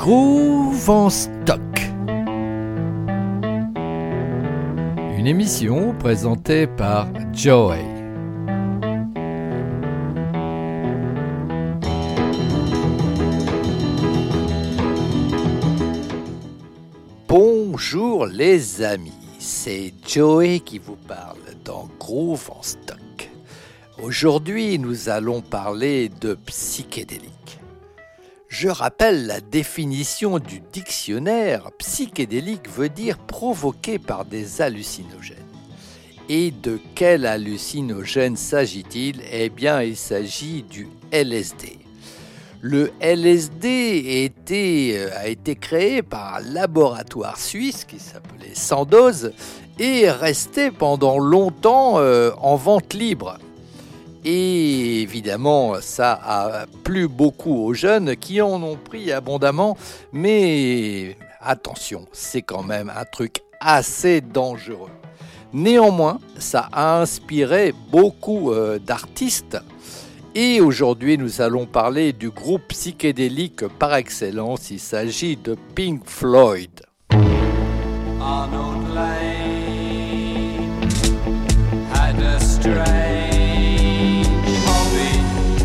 Groove en stock. Une émission présentée par Joey. Bonjour les amis, c'est Joey qui vous parle dans Groove en stock. Aujourd'hui, nous allons parler de psychédélique. Je rappelle la définition du dictionnaire. Psychédélique veut dire provoqué par des hallucinogènes. Et de quel hallucinogène s'agit-il ? Eh bien, il s'agit du LSD. Le LSD a été créé par un laboratoire suisse qui s'appelait Sandoz et est resté pendant longtemps en vente libre. Et évidemment, ça a plu beaucoup aux jeunes qui en ont pris abondamment, mais attention, c'est quand même un truc assez dangereux. Néanmoins, ça a inspiré beaucoup d'artistes. Et aujourd'hui, nous allons parler du groupe psychédélique par excellence. Il s'agit de Pink Floyd. Arnold Lane had a strange hobby,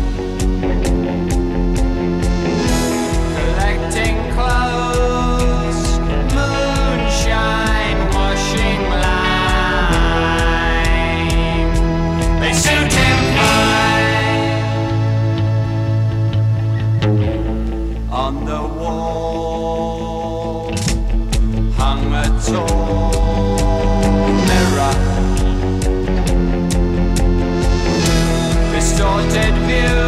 collecting clothes, moonshine, washing line. They suit him fine. On the wall hung a tall mirror, distorted view,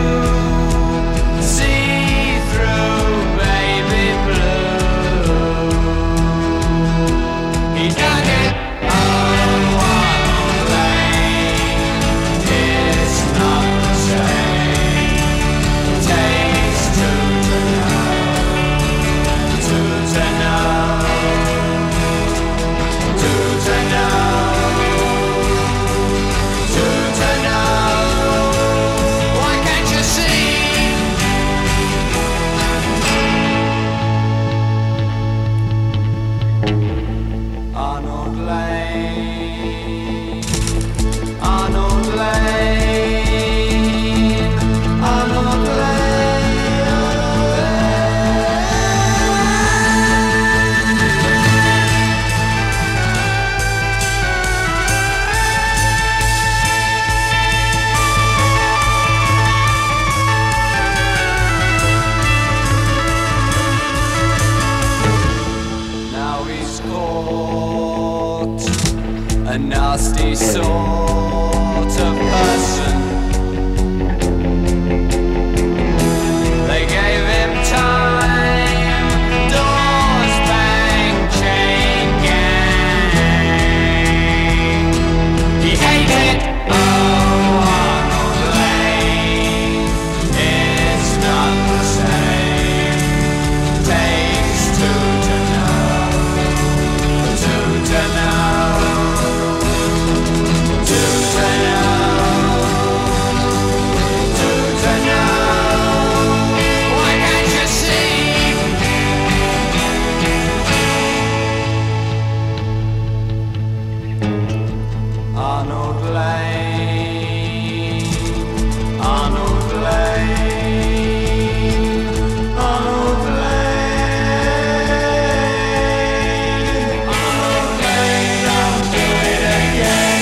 see through baby blue. He dug it, oh, Arnold Lane, it's not the same. Takes two to know, two to know, two to know, two to know. Why can't you see? Arnold Lane, Arnold Lane, Arnold Now he's caught, a nasty sort of person. They gave him time, doors bang, chain gang. He hated, oh, Arnold Lane, it's not the same. Takes two to know, two to know, two to know, two to know. Why can't you see? Arnold Lane, Arnold Lane, Arnold Lane, Arnold Lane, I'll do it again.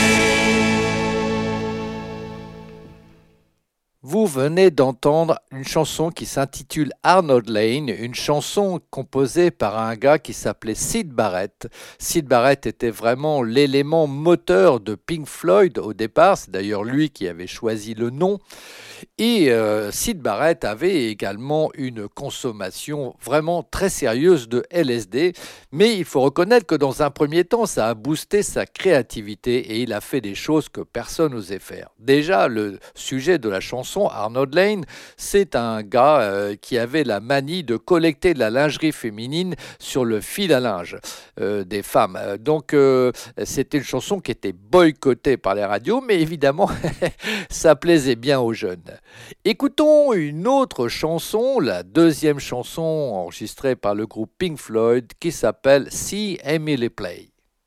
Vous venez d'entendre une chanson qui s'intitule Arnold Lane, une chanson composée par un gars qui s'appelait Syd Barrett. Syd Barrett était vraiment l'élément moteur de Pink Floyd au départ, c'est d'ailleurs lui qui avait choisi le nom. Et Syd Barrett avait également une consommation vraiment très sérieuse de LSD, mais il faut reconnaître que dans un premier temps, ça a boosté sa créativité et il a fait des choses que personne n'osait faire. Déjà, le sujet de la chanson, Arnold Lane, c'est un gars qui avait la manie de collecter de la lingerie féminine sur le fil à linge des femmes. Donc, c'était une chanson qui était boycottée par les radios, mais évidemment, ça plaisait bien aux jeunes. Écoutons une autre chanson, la deuxième chanson enregistrée par le groupe Pink Floyd qui s'appelle See Emily Play.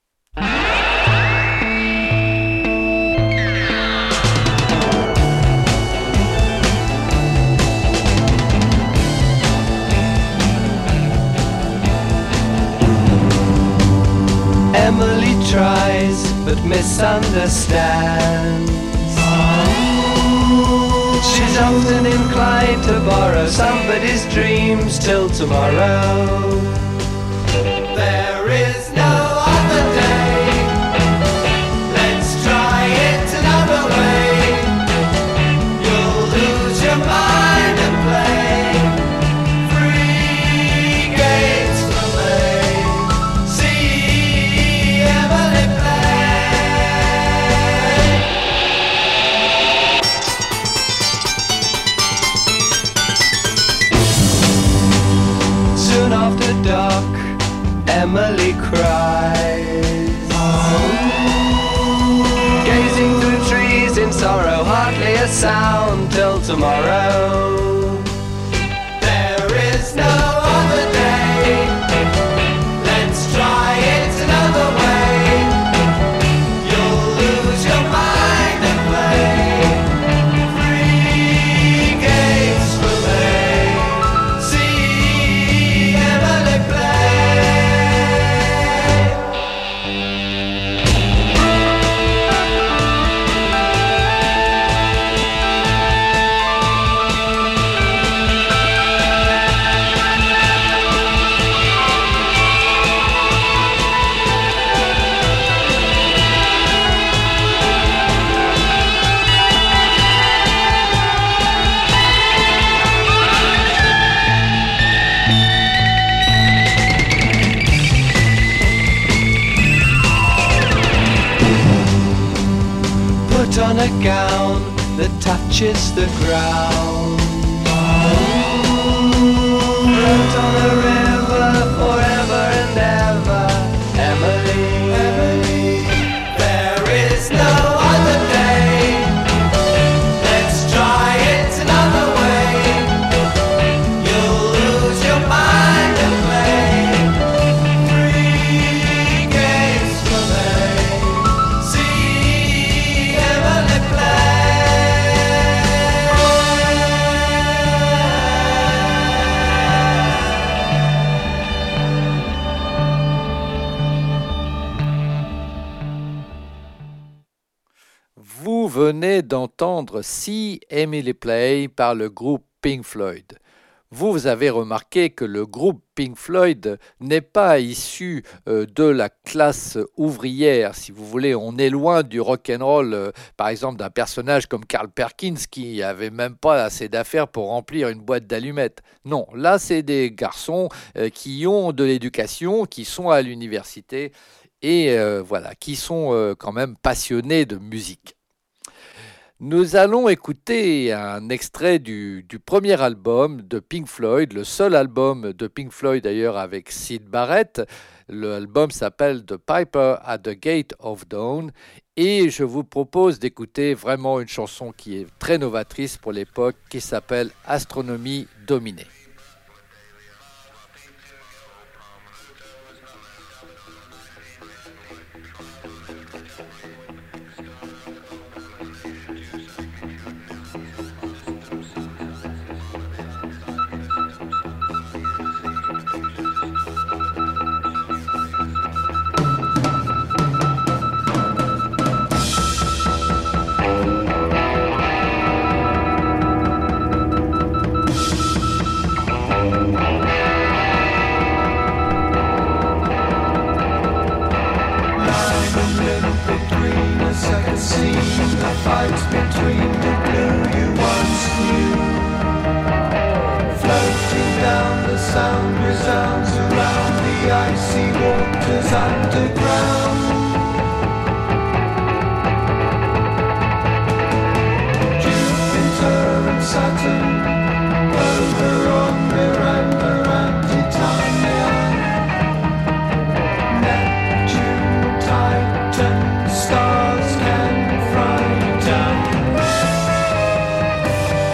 Emily tries but misunderstands. She's often inclined to borrow somebody's dreams till tomorrow. There is no other day. Let's try it another way. You'll lose your mind and play free games for me. See Emily soon after dark, Emily cries, gazing through trees in sorrow, hardly a sound till tomorrow. There is no other day. Let's try it another way. You'll lose your mind and play free games for me. See Emily put on a gown that touches the ground. Float on a river forever and ever. Emily, Emily, there is no other day. Let's try it another way. You'll lose your mind and play free games for me. See Emily Vous venez d'entendre See Emily Play par le groupe Pink Floyd. Vous avez remarqué que le groupe Pink Floyd n'est pas issu de la classe ouvrière, si vous voulez. On est loin du rock'n'roll, par exemple, d'un personnage comme Carl Perkins qui n'avait même pas assez d'affaires pour remplir une boîte d'allumettes. Non, là, c'est des garçons qui ont de l'éducation, qui sont à l'université et voilà, qui sont quand même passionnés de musique. Nous allons écouter un extrait du premier album de Pink Floyd, le seul album de Pink Floyd d'ailleurs avec Syd Barrett. L'album s'appelle The Piper at the Gate of Dawn et je vous propose d'écouter vraiment une chanson qui est très novatrice pour l'époque qui s'appelle Astronomie dominée. Fights between the blue you once knew. Floating down, the sound resounds around the icy waters underground. Jupiter and Saturn over on Miranda and Titania. Neptune, Titan, stars can frighten.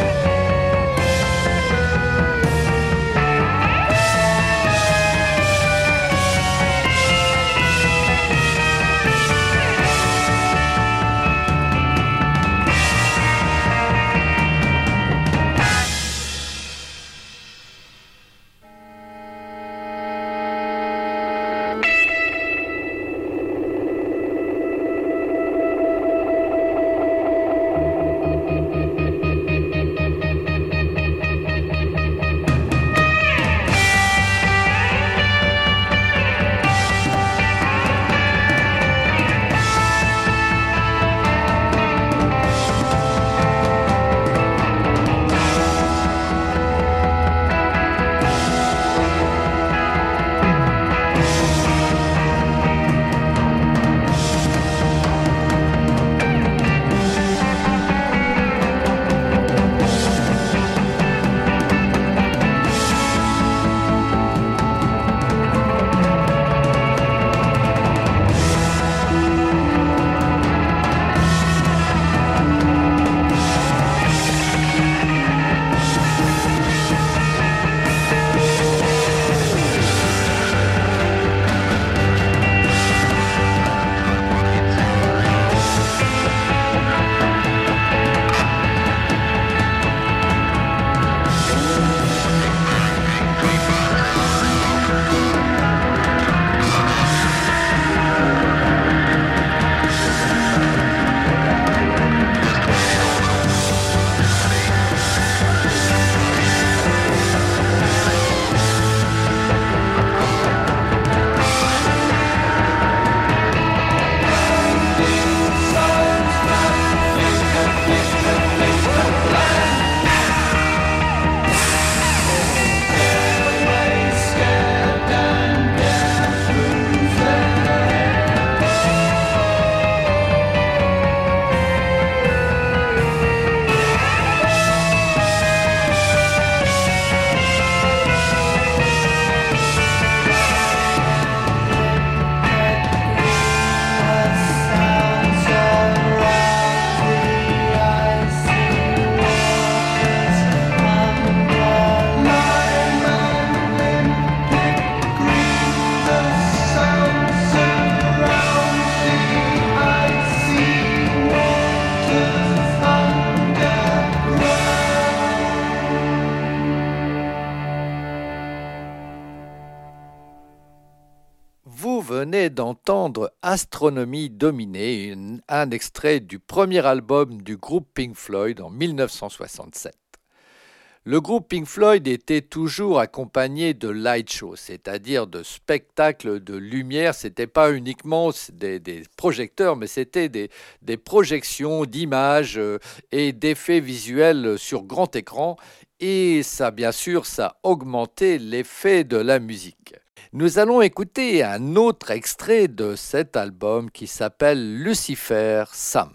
venez d'entendre Astronomie dominée, un extrait du premier album du groupe Pink Floyd en 1967. Le groupe Pink Floyd était toujours accompagné de light shows, c'est-à-dire de spectacles de lumière. Ce n'était pas uniquement des projecteurs, mais c'était des projections d'images et d'effets visuels sur grand écran. Et ça, bien sûr, ça augmentait l'effet de la musique. Nous allons écouter un autre extrait de cet album qui s'appelle Lucifer Sam.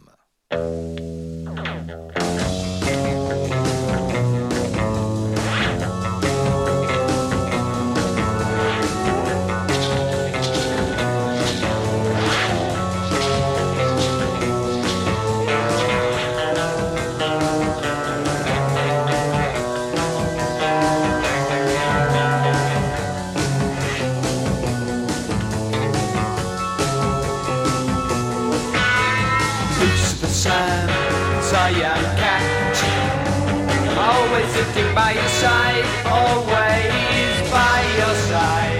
A young cat, always sitting by your side, always by your side.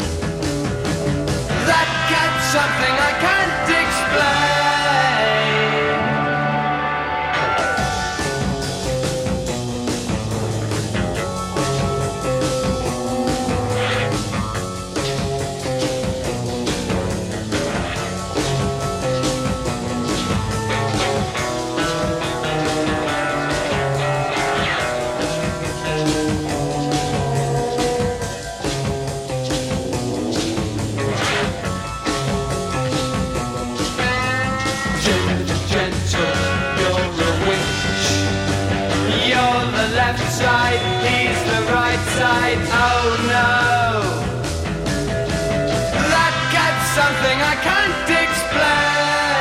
That cat's something I can't explain. Side, he's the right side, oh no. That cat's something I can't explain.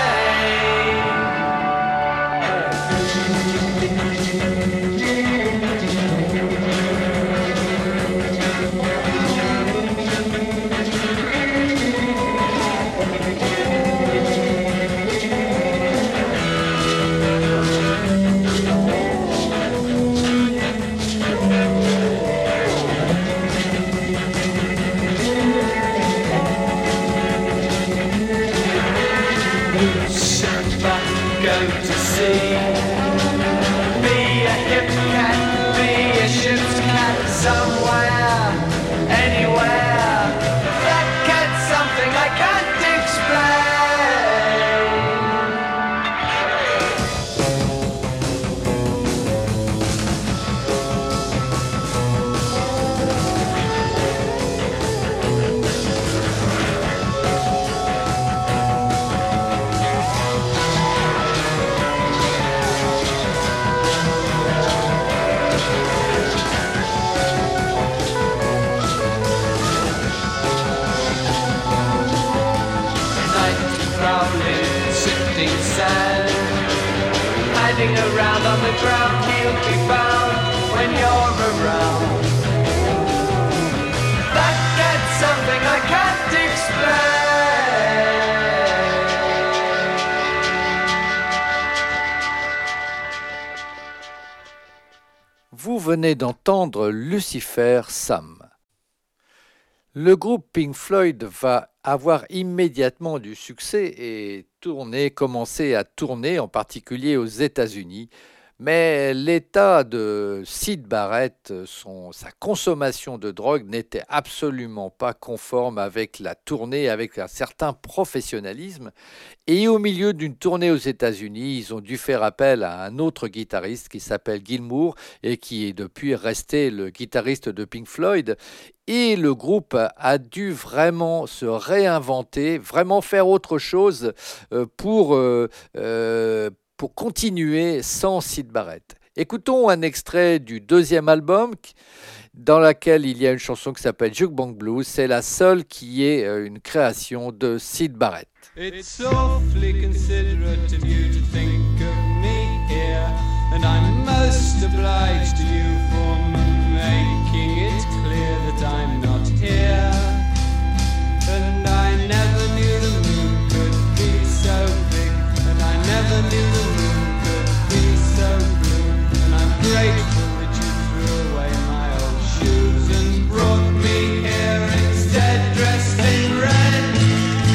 Around on the ground, he'll be found when you're around. That cat's something I can't explain. Vous venez d'entendre Lucifer Sam. Le groupe Pink Floyd va avoir immédiatement du succès et commencer à tourner, en particulier aux États-Unis. Mais l'état de Syd Barrett, sa consommation de drogue n'était absolument pas conforme avec la tournée, avec un certain professionnalisme. Et au milieu d'une tournée aux États-Unis, ils ont dû faire appel à un autre guitariste qui s'appelle Gilmour et qui est depuis resté le guitariste de Pink Floyd. Et le groupe a dû vraiment se réinventer, vraiment faire autre chose pour continuer sans Syd Barrett. Écoutons un extrait du deuxième album dans lequel il y a une chanson qui s'appelle Jukebox Blues. C'est la seule qui est une création de Syd Barrett. It's awfully considerate of you to think of me here, and I'm most obliged to you for making it clear that I'm not here. And I never knew the moon could be so big, and I never knew the moon could be so blue, and I'm grateful that you threw away my old shoes and brought me here instead dressed in red.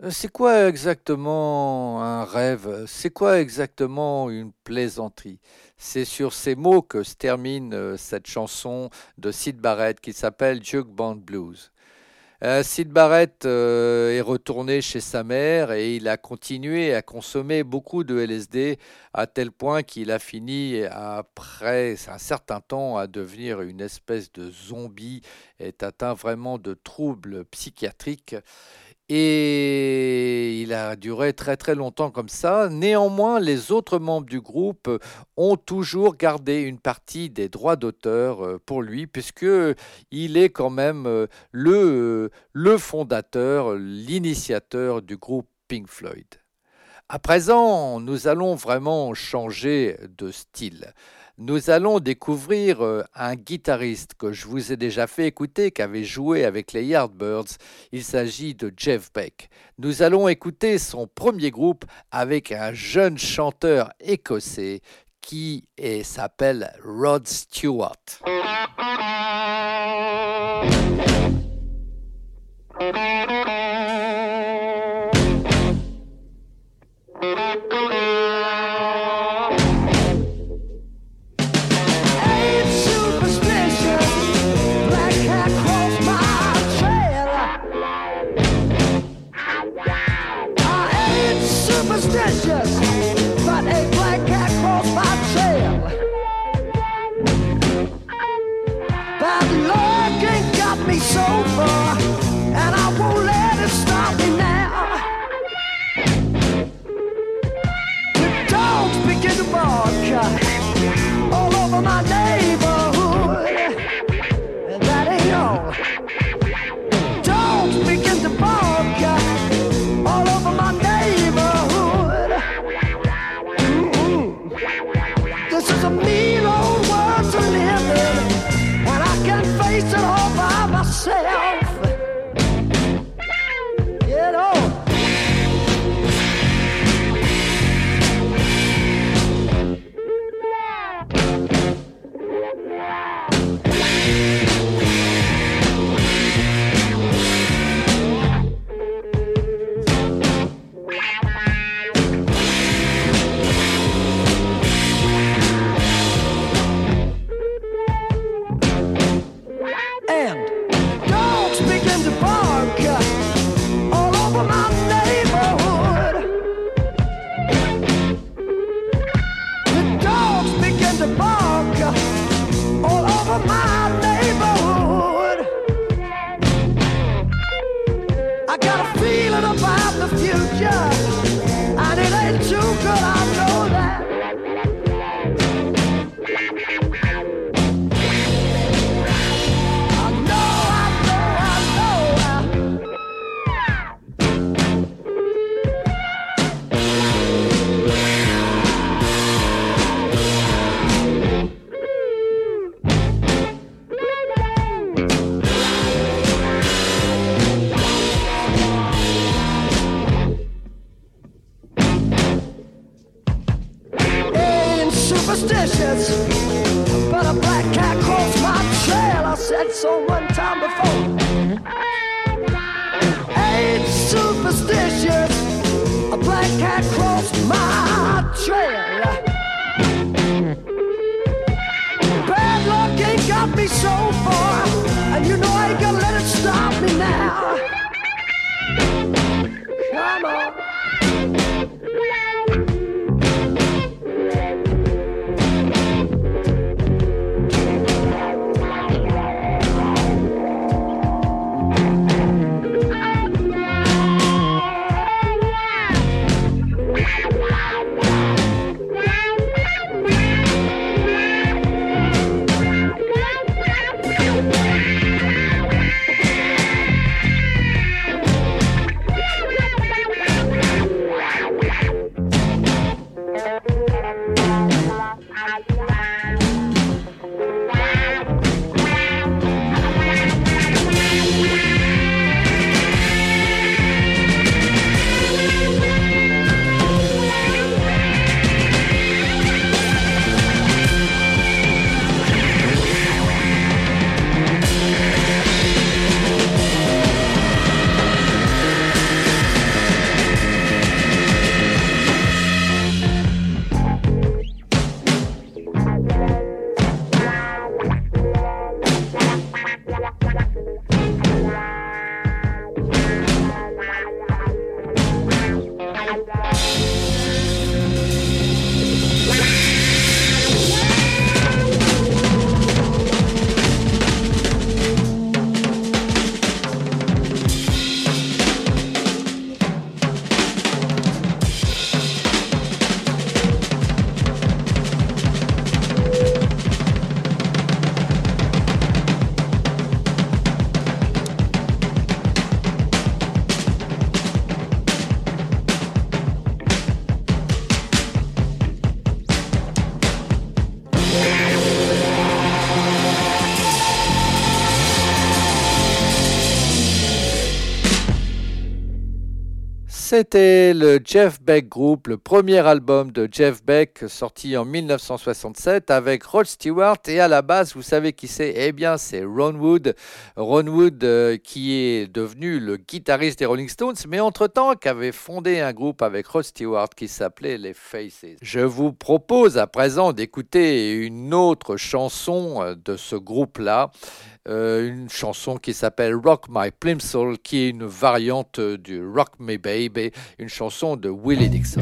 C'est quoi exactement un rêve? C'est quoi exactement une plaisanterie? C'est sur ces mots que se termine cette chanson de Syd Barrett qui s'appelle Jug Band Blues. Syd Barrett est retourné chez sa mère et il a continué à consommer beaucoup de LSD à tel point qu'il a fini, après un certain temps, à devenir une espèce de zombie, est atteint vraiment de troubles psychiatriques. Et il a duré très très longtemps comme ça. Néanmoins, les autres membres du groupe ont toujours gardé une partie des droits d'auteur pour lui, puisque il est quand même le fondateur, l'initiateur du groupe Pink Floyd. À présent, nous allons vraiment changer de style. Nous allons découvrir un guitariste que je vous ai déjà fait écouter, qui avait joué avec les Yardbirds. Il s'agit de Jeff Beck. Nous allons écouter son premier groupe avec un jeune chanteur écossais qui s'appelle Rod Stewart. But a black cat crossed my trail. Bad luck ain't got me so far, and I won't let it stop me now. The dogs begin to bark all over my neighborhood, and that ain't all. Dogs begin to bark all over my neighborhood. This is a mean old world to live in, and I can face it all by myself. You know. But a black cat crossed my trail. I said so one time before. Ain't superstitious. A black cat crossed my trail. Bad luck ain't got me so far, and you know I ain't gonna let it stop me now. Come on. C'était le Jeff Beck Group, le premier album de Jeff Beck sorti en 1967 avec Rod Stewart. Et à la base, vous savez qui c'est? Eh bien, c'est Ron Wood. Ron Wood qui est devenu le guitariste des Rolling Stones, mais entre-temps qui avait fondé un groupe avec Rod Stewart qui s'appelait les Faces. Je vous propose à présent d'écouter une autre chanson de ce groupe-là. Une chanson qui s'appelle Rock My Plimsoll, qui est une variante du Rock Me Baby, une chanson de Willie Dixon.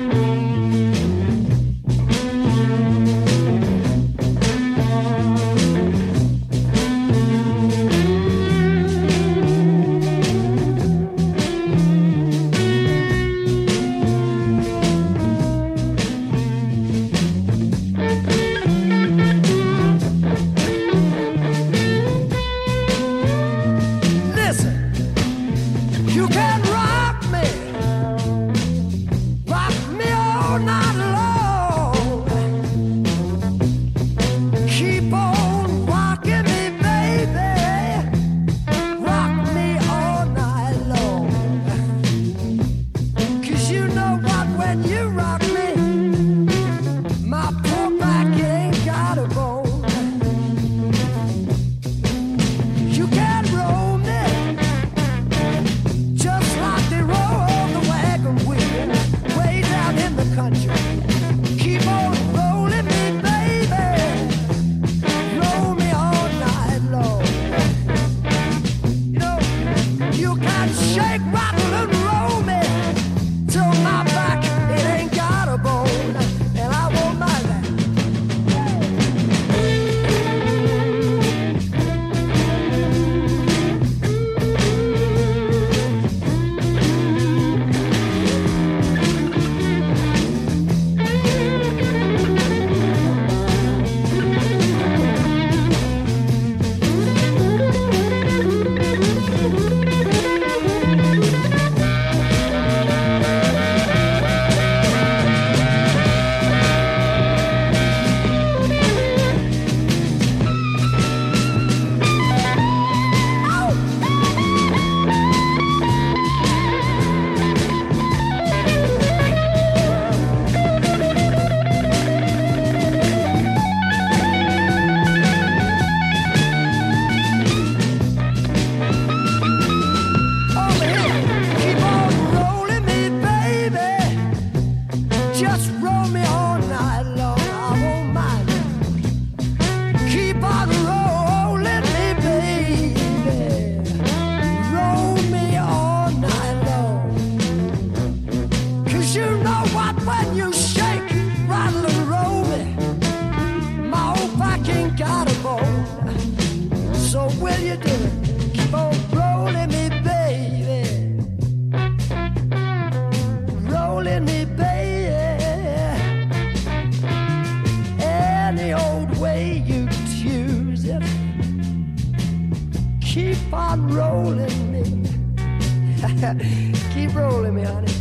Keep rolling me, honey,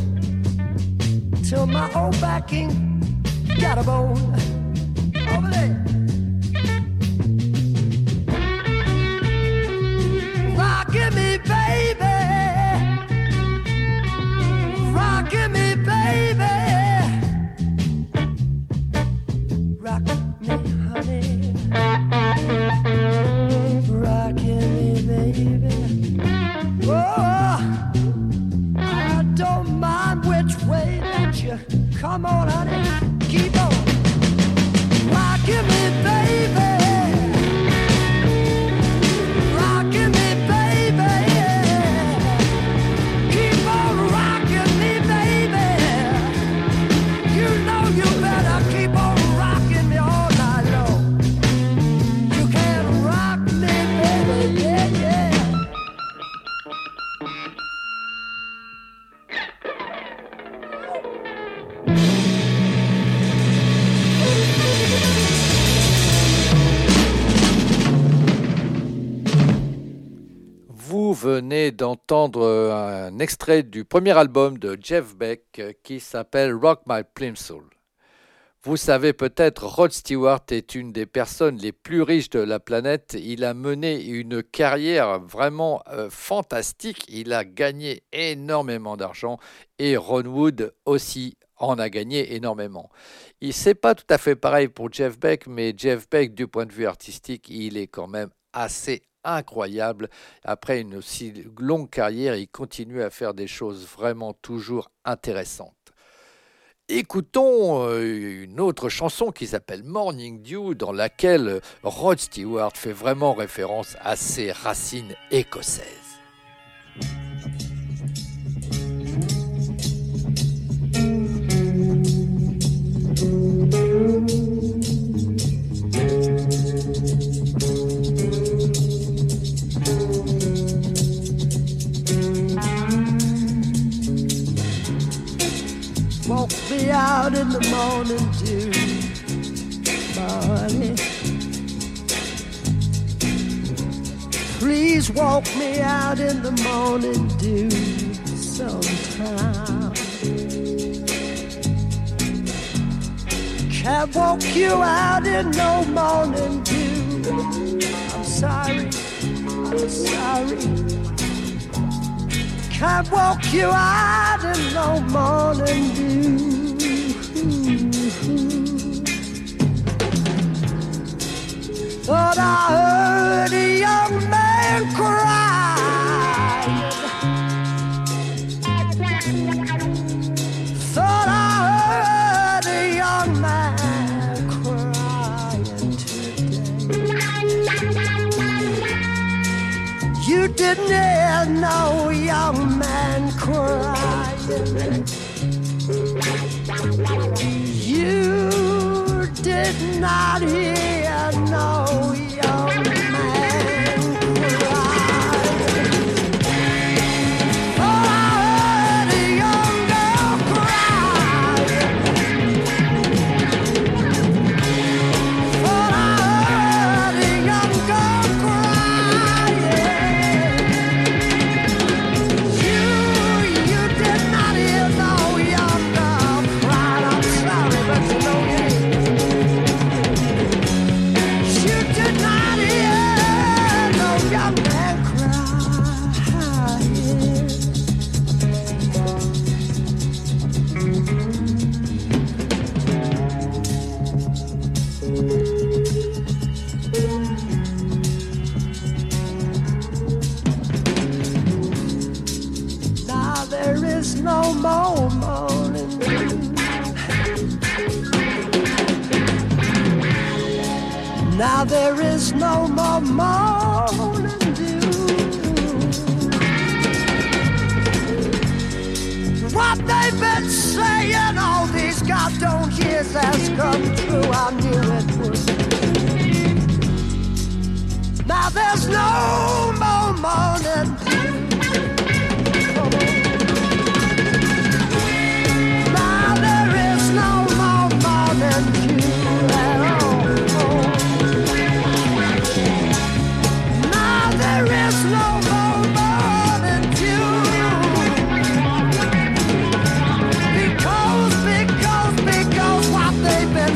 till my old backing got a bone. Over there. Rockin' me, baby. Rockin' me, baby. Rock me, honey. Rockin' me, baby. Oh, I don't mind which way that you come on, honey. Keep on rockin' me, baby. Rockin' me, baby. Keep on rockin' me, baby. You know you better keep on rockin' me all night long. You can rock me, baby, yeah, yeah. Vous venez d'entendre un extrait du premier album de Jeff Beck qui s'appelle Rock My Plimsoll. Vous savez peut-être, Rod Stewart est une des personnes les plus riches de la planète. Il a mené une carrière vraiment fantastique. Il a gagné énormément d'argent et Ron Wood aussi en a gagné énormément. C'est pas tout à fait pareil pour Jeff Beck, mais Jeff Beck, du point de vue artistique, il est quand même assez incroyable. Après une aussi longue carrière, il continue à faire des choses vraiment toujours intéressantes. Écoutons une autre chanson qui s'appelle Morning Dew, dans laquelle Rod Stewart fait vraiment référence à ses racines écossaises. Walk me out in the morning dew, Barney. Please walk me out in the morning dew sometime. Can't walk you out in no morning dew. I'm sorry, I'm sorry. Can't walk you out in no morning dew. But I heard a young man crying. Thought I heard a young man crying today. You didn't hear no young man crying. You did not hear no young man crying. Oh, I heard a young girl crying. Oh, I heard a young girl crying. You did not hear no young girl crying. I'm sorry, but you know you did not hear no young man crying. Now there is no more morning dew. Now there is no more morning dew. What they've been saying all these goddamn years has come true. I knew it would. Now there's no more morning dew. Come on. Now there is no more morning dew at all. Now there is no more morning dew. Because what they've been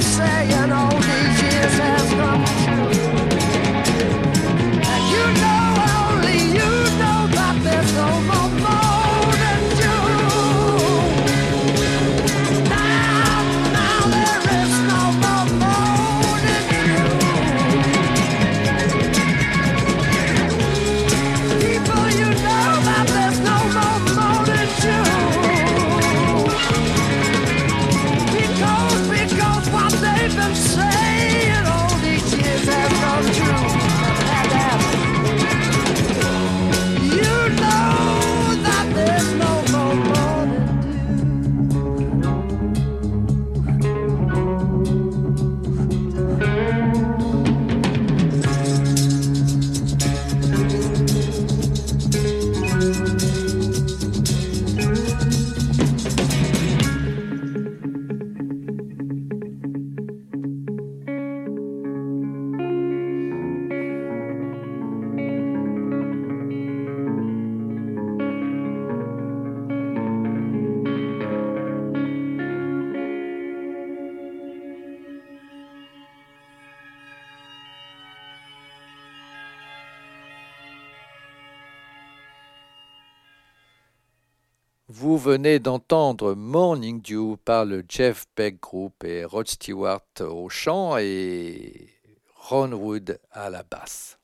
Vous venez d'entendre Morning Dew par le Jeff Beck Group et Rod Stewart au chant et Ron Wood à la basse.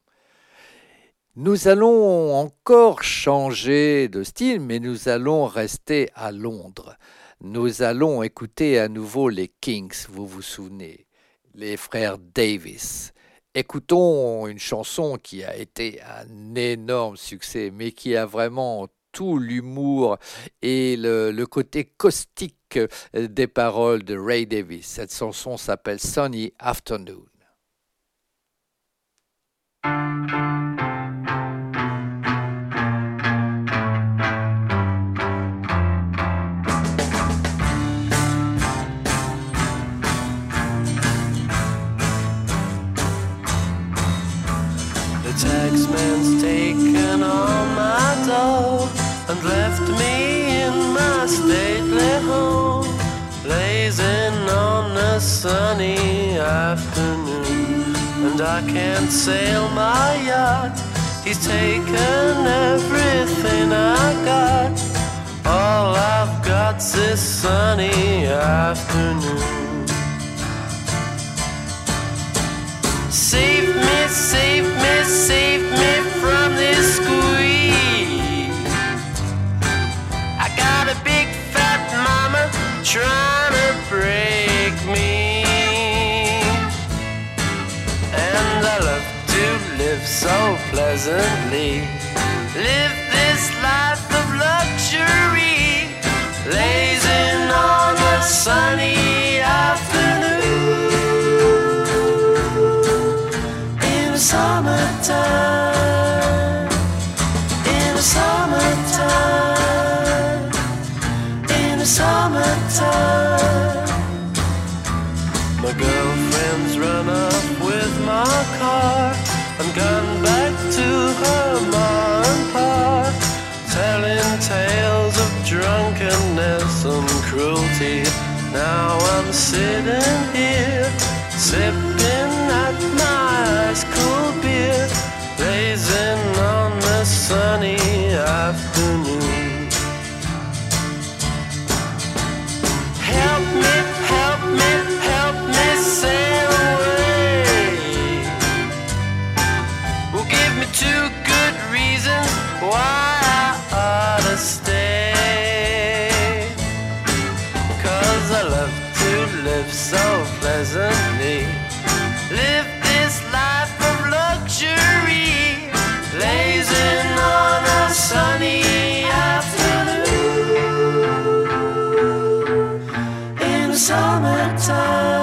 Nous allons encore changer de style, mais nous allons rester à Londres. Nous allons écouter à nouveau les Kings, vous vous souvenez, les frères Davis. Écoutons une chanson qui a été un énorme succès, mais qui a vraiment tout l'humour et le côté caustique des paroles de Ray Davis. Cette chanson s'appelle Sunny Afternoon. The taxman's taken all my dough and left me in my stately home, blazing on a sunny afternoon. And I can't sail my yacht, he's taken everything I got. All I've got's this sunny afternoon. Save me, save me, save me from this squeeze. I got a big fat mama trying to break me, and I love to live so pleasantly, live this life of luxury, blazing on a sunny afternoon. In the summertime, in the summertime, in the summertime. My girlfriend's run up with my car and gone back to her ma and pa, telling tales of drunkenness and cruelty. Now I'm sitting here, sipping at my ice cold beer, blazing on the sunny afternoon. Help me, help me, help me sail away. Well, give me 2 good reasons why I ought to stay. 'Cause I love to live so pleasantly, live this life of luxury, blazing on a sunny afternoon. In the summertime,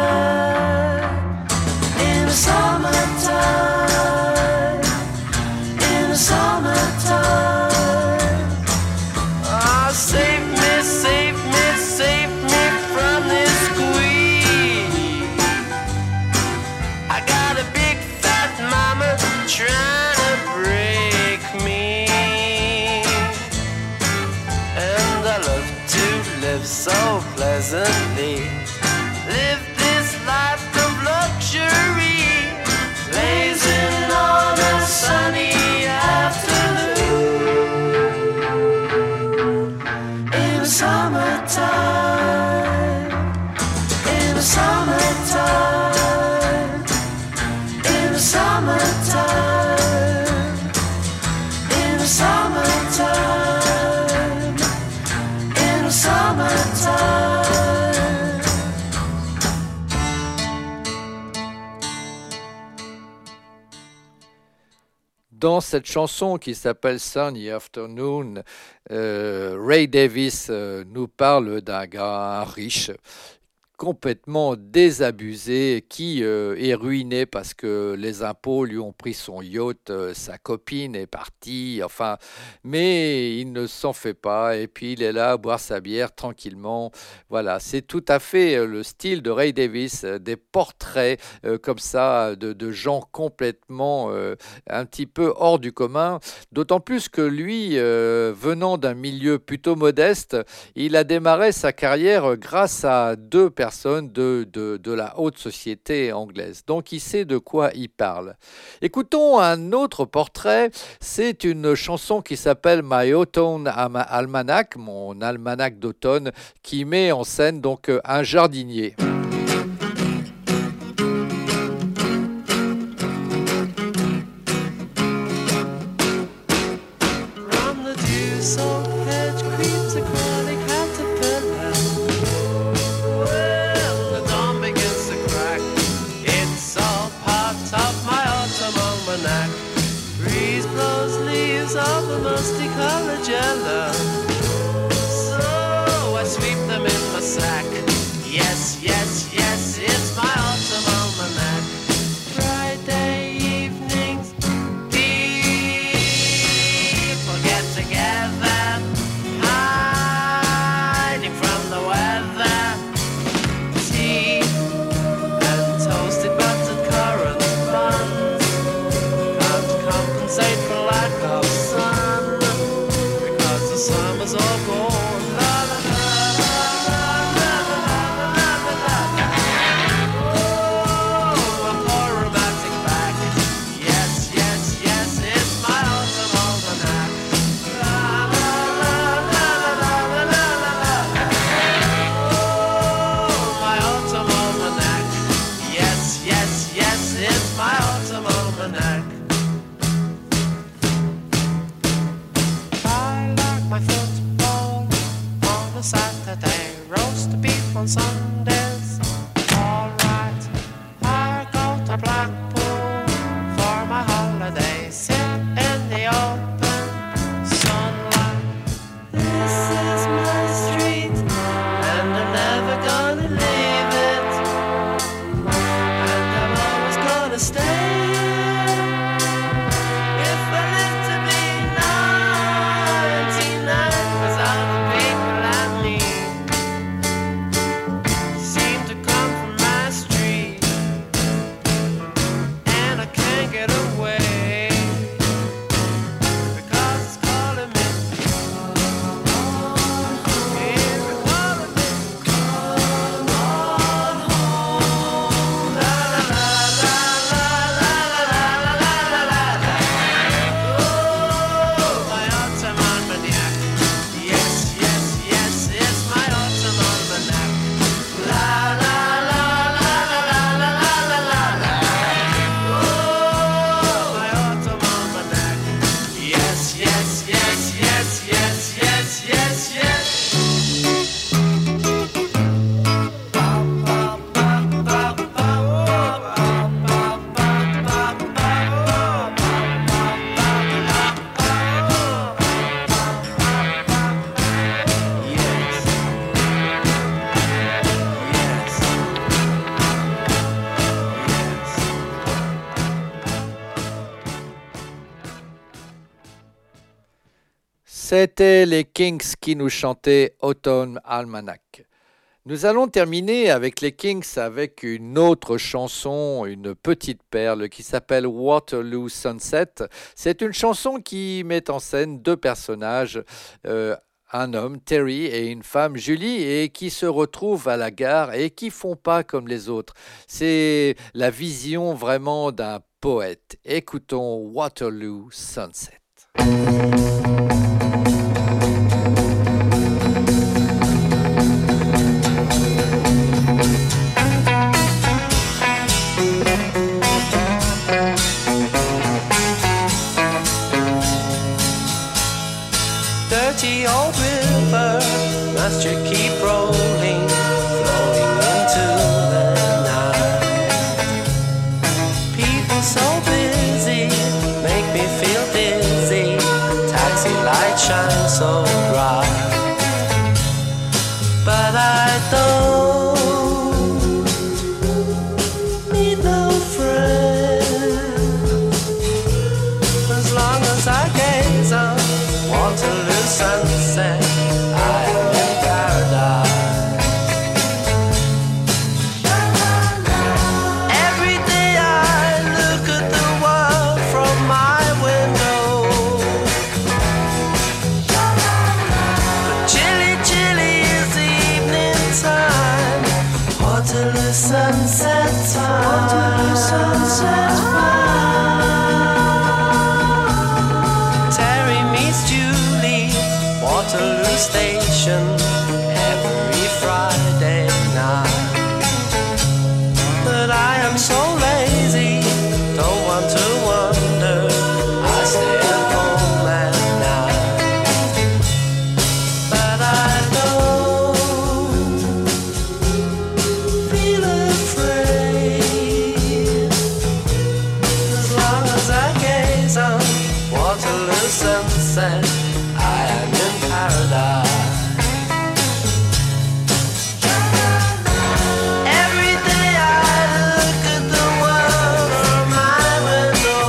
in the summertime, in the summertime. Oh, save me, save me, save me from this squeeze. I got a big fat mama trying to break me, and I love to live so pleasantly, live this life of luxury, blazing on a sunny afternoon. In the summertime, in the summertime, in the summertime, in the summertime, in the summertime. Dans cette chanson qui s'appelle Sunny Afternoon, Ray Davis nous parle d'un gars riche, complètement désabusé, qui est ruiné parce que les impôts lui ont pris son yacht, sa copine est partie, enfin, mais il ne s'en fait pas, et puis il est là à boire sa bière tranquillement. Voilà, c'est tout à fait le style de Ray Davis, des portraits comme ça de gens complètement un petit peu hors du commun, d'autant plus que lui, venant d'un milieu plutôt modeste, il a démarré sa carrière grâce à 2 personnes personnes de la haute société anglaise. Donc il sait de quoi il parle. Écoutons un autre portrait. C'est une chanson qui s'appelle My Autumn Almanac, mon almanach d'automne, qui met en scène donc un jardinier. Yes, yes, yes, it's my autumn almanac. Friday evenings, people get together, hiding from the weather. Tea and toasted buttered currant buns can't compensate for lack of sun, because the summer's all gone. Saturday, roast beef on Sundays. All right, I go to Blackpool for my holiday. Sit in the open sunlight. This is my street, and I'm never gonna leave it. And I'm always gonna stay. If I live to be 99, 'cause all the people like me seem to come from my street, and I can't get away because it's calling me. It's calling me. Come on home. La la la la la la la la la la la. Oh, my autumn almanac. Yes, yes, yes, it's my autumn almanac. La la la la la la la la la la. Oh, my autumn almanac. Yes, yes, yes, yes, yes, yes, yes, yes. C'était les Kings qui nous chantaient Autumn Almanac. Nous allons terminer avec les Kings avec une autre chanson, une petite perle qui s'appelle Waterloo Sunset. C'est une chanson qui met en scène deux personnages, un homme, Terry, et une femme, Julie, et qui se retrouvent à la gare et qui font pas comme les autres. C'est la vision vraiment d'un poète. Écoutons Waterloo Sunset. Dirty old river, must you keep rolling, flowing into the night? People so busy, make me feel dizzy. Taxi lights shine so bright, but I don't need no friend as long as I gaze on Waterloo sunset. I am in paradise. Every day I look at the world from my window, but chilly, chilly is the evening time. Waterloo Station every Friday night. But I am so lazy, don't want to wander, I stay at home at night. But I don't feel afraid, as long as I gaze on Waterloo sunset, I am in paradise. Every day I look at the world from my window.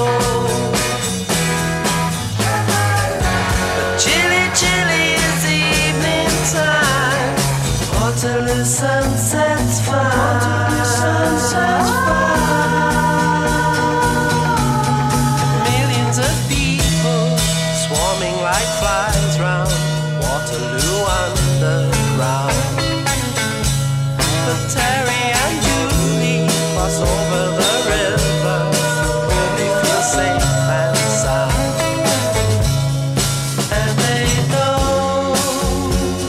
But chilly, chilly is the evening time. Waterloo sunset's fine. Waterloo sunset's fine. Millions of people swarming like flies round Waterloo underground. But Terry and Julie cross over the river where they feel safe and sound. And they don't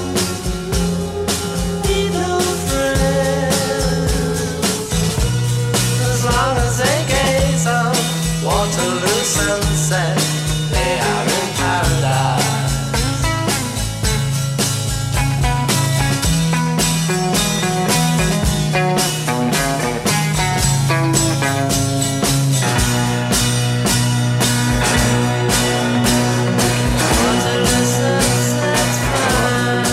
need no friends, as long as they gaze on Waterloo sunset, they are in paradise. Waterloo sunset's fine.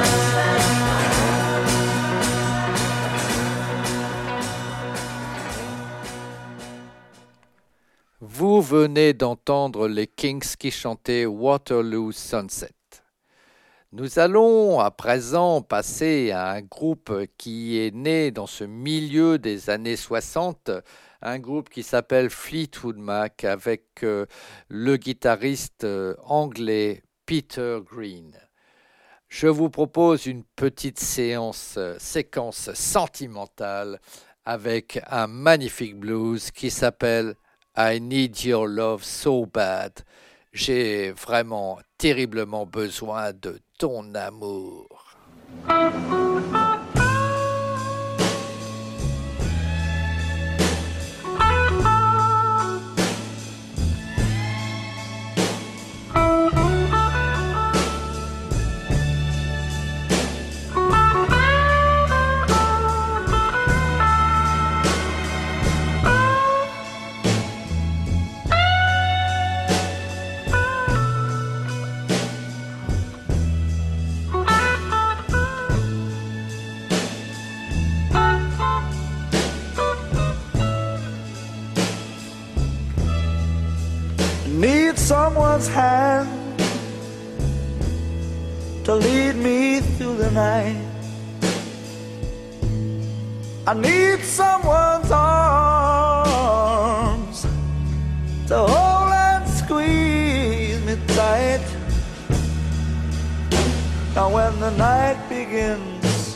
Vous venez d'entendre les Kings qui chantaient Waterloo Sunset. Nous allons à présent passer à un groupe qui est né dans ce milieu des années 60, un groupe qui s'appelle Fleetwood Mac avec le guitariste anglais Peter Green. Je vous propose une petite séquence sentimentale avec un magnifique blues qui s'appelle I Need Your Love So Bad. J'ai vraiment terriblement besoin de ton amour. Need someone's hand to lead me through the night. I need someone's arms to hold and squeeze me tight. Now when the night begins,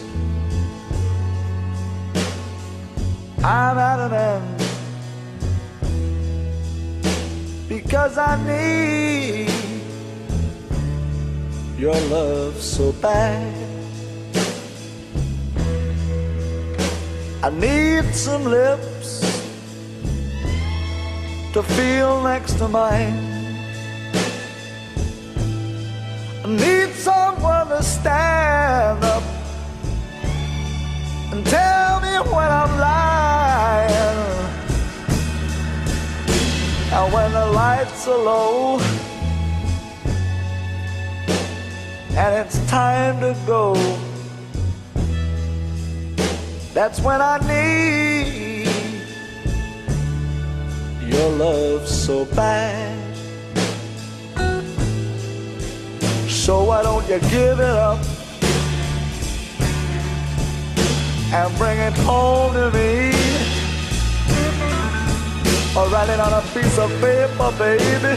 I'm at an end, because I need your love so bad. I need some lips to feel next to mine. I need someone to stand up and tell me when I'm lying. And when the lights are low and it's time to go, that's when I need your love so bad. So why don't you give it up and bring it home to me? Or write it on a piece of paper, baby,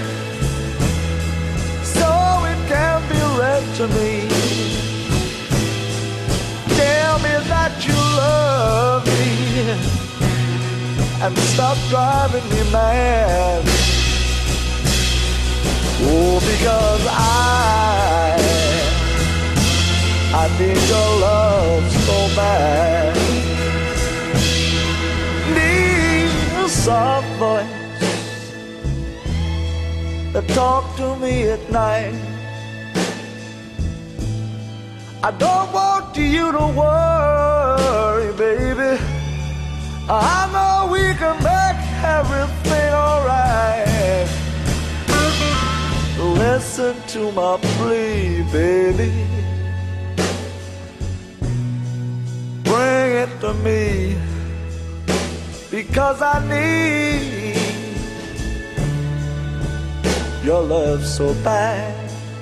so it can be read to me. Tell me that you love me and stop driving me mad. Oh, because I need your love so bad. Need a soft voice that talk to me at night. I don't want you to worry, baby. I know we can make everything alright. Listen to my plea, baby. Bring it to me, because I need your love so bad.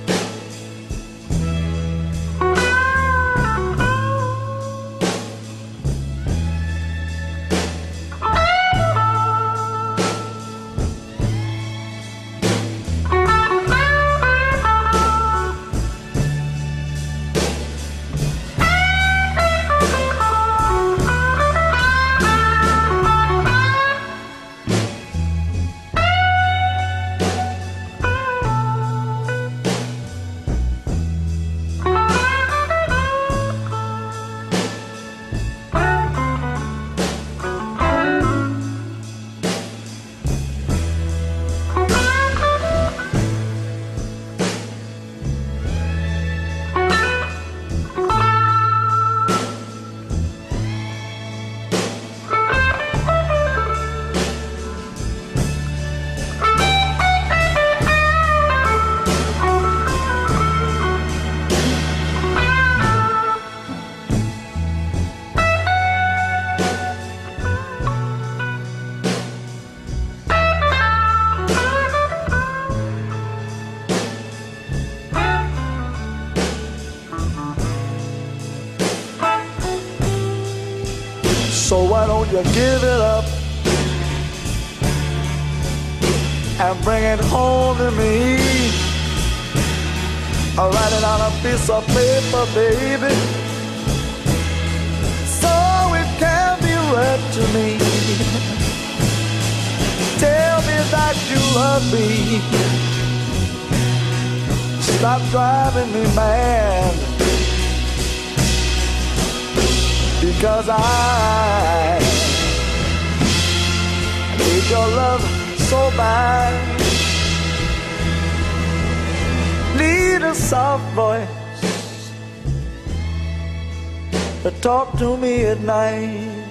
So why don't you give it up and bring it home to me? I'll write it on a piece of paper, baby, so it can be read to me. Tell me that you love me. Stop driving me mad, because I need your love so bad. Need a soft voice to talk to me at night.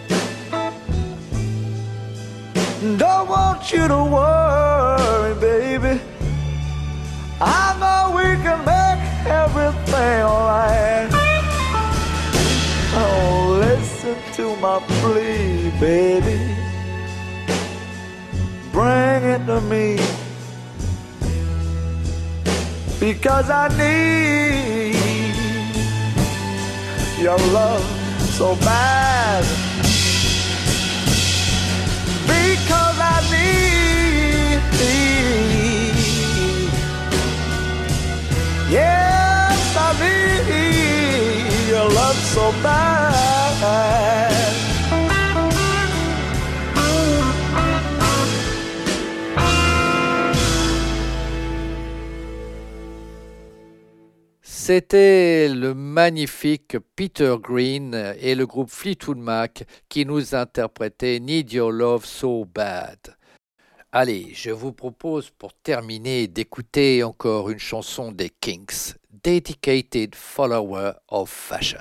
Don't want you to worry, baby. I know we can make everything alright. Oh, listen to my plea, baby. Bring it to me, because I need your love so bad. Because I need, yes, I need your love so bad. C'était le magnifique Peter Green et le groupe Fleetwood Mac qui nous interprétaient Need Your Love So Bad. Allez, je vous propose pour terminer d'écouter encore une chanson des Kinks, Dedicated Follower of Fashion.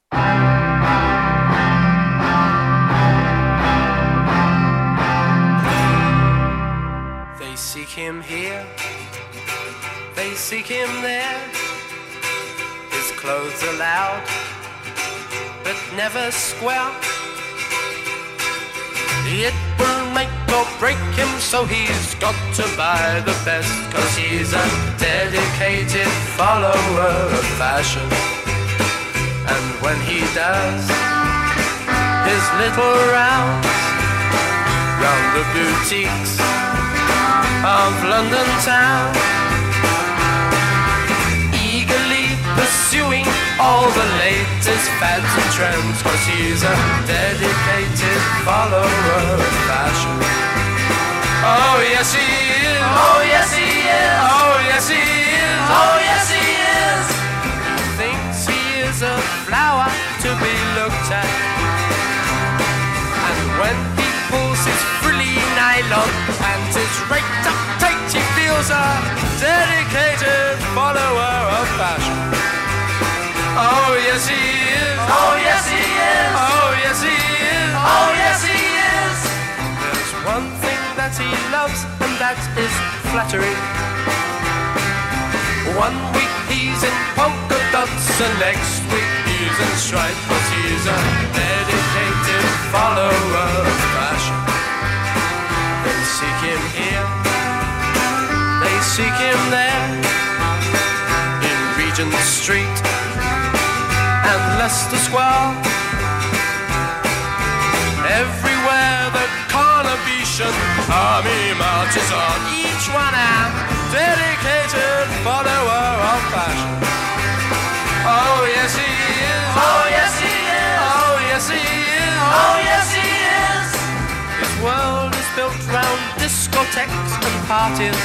They seek him here, they seek him there. His clothes are loud, but never square. It will make or break him, so he's got to buy the best, 'cause he's a dedicated follower of fashion. And when he does his little rounds round the boutiques of London town, eagerly pursuing all the latest fads and trends, 'cause he's a dedicated follower of fashion. Oh yes he is, oh yes he is, oh yes he is, oh yes he is. Thinks he is a he's a dedicated follower of fashion. Oh yes he is. Oh yes he is. Oh yes he is. Oh yes he is. There's one thing that he loves, and that is flattery. One week he's in polka dots, and next week he's in stripes. But he's a dedicated follower of fashion. They seek him here, they seek him there, in Regent Street and Leicester Square. Everywhere the Carnation army marches on, each one a dedicated follower of fashion. Oh yes he is. Oh yes he is. Oh yes he is. Oh yes he is. His world is built round discotheques and parties.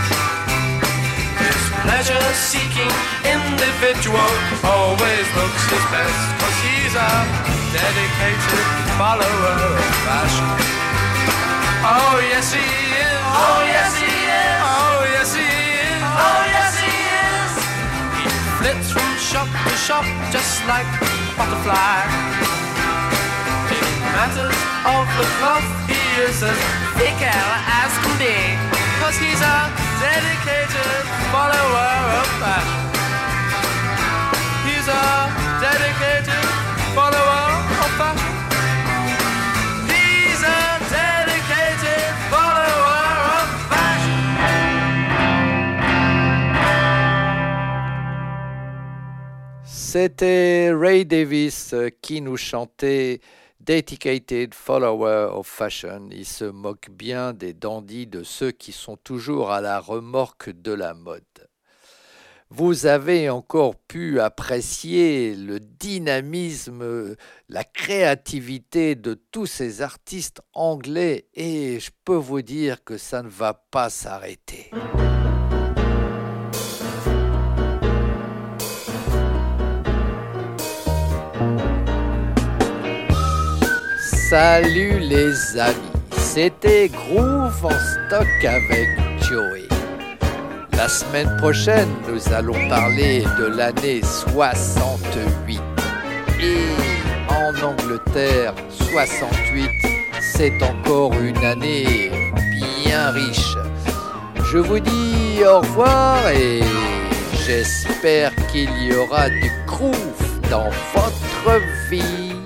His pleasure-seeking individual always looks his best, 'cause he's a dedicated follower of fashion. Oh yes he is. Oh yes he is. Oh yes he is. Oh yes he is. He flits from shop to shop just like a butterfly. In matters of the cloth he is as fickle as can be, 'cause he's a dedicated follower of fashion. He's a dedicated follower of fashion. He's a dedicated follower of fashion. C'était Ray Davis qui nous chantait Dedicated Follower of Fashion. Il se moque bien des dandys, de ceux qui sont toujours à la remorque de la mode. Vous avez encore pu apprécier le dynamisme, la créativité de tous ces artistes anglais, et je peux vous dire que ça ne va pas s'arrêter. Salut les amis, c'était Groove en stock avec Joey. La semaine prochaine, nous allons parler de l'année 68. Et en Angleterre, 68, c'est encore une année bien riche. Je vous dis au revoir et j'espère qu'il y aura du groove dans votre vie.